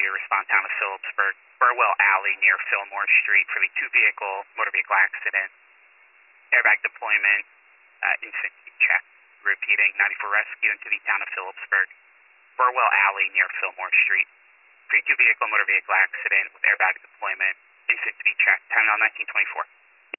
respond town of Phillipsburg, Burwell Alley near Fillmore Street for the two-vehicle motor vehicle accident. Airbag deployment, instant check. Repeating, 94 rescue into the town of Phillipsburg, Burwell Alley near Fillmore Street for the two-vehicle motor vehicle accident with airbag deployment, instant check. Time now 1924.